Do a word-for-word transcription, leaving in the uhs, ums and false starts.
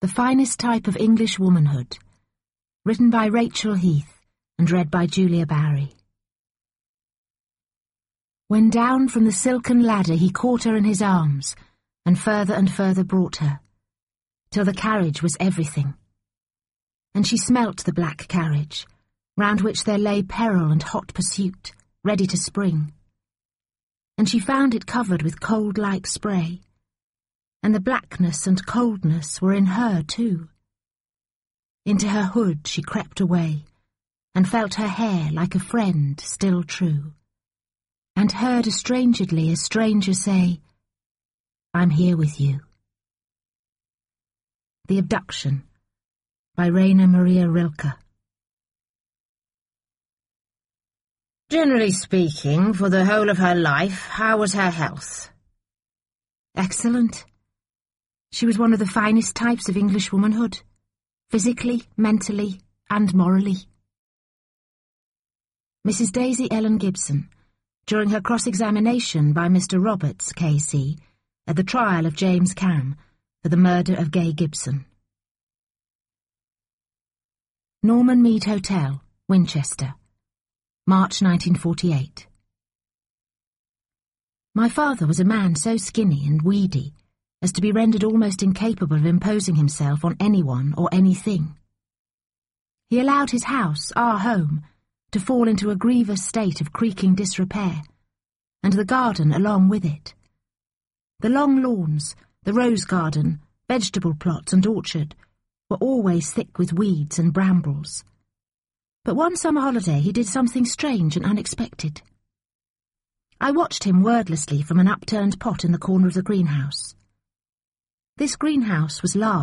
The Finest Type of English Womanhood, written by Rachel Heath and read by Julia Barry. When down from the silken ladder he caught her in his arms, and further and further brought her, till the carriage was everything. And she smelt the black carriage, round which there lay peril and hot pursuit, ready to spring. And she found it covered with cold-like spray, and the blackness and coldness were in her too. Into her hood she crept away, and felt her hair like a friend still true, and heard estrangedly a stranger say, "I'm here with you." The Abduction, by Rainer Maria Rilke. Generally speaking, for the whole of her life, how was her health? Excellent. She was one of the finest types of English womanhood, physically, mentally, and morally. Missus Daisy Ellen Gibson, during her cross-examination by Mister Roberts, K C, at the trial of James Cam for the murder of Gay Gibson. Norman Mead Hotel, Winchester, March nineteen forty-eight. My father was a man so skinny and weedy as to be rendered almost incapable of imposing himself on anyone or anything. He allowed his house, our home, to fall into a grievous state of creaking disrepair, and the garden along with it. The long lawns, the rose garden, vegetable plots and orchard were always thick with weeds and brambles. But one summer holiday he did something strange and unexpected. I watched him wordlessly from an upturned pot in the corner of the greenhouse. This greenhouse was large.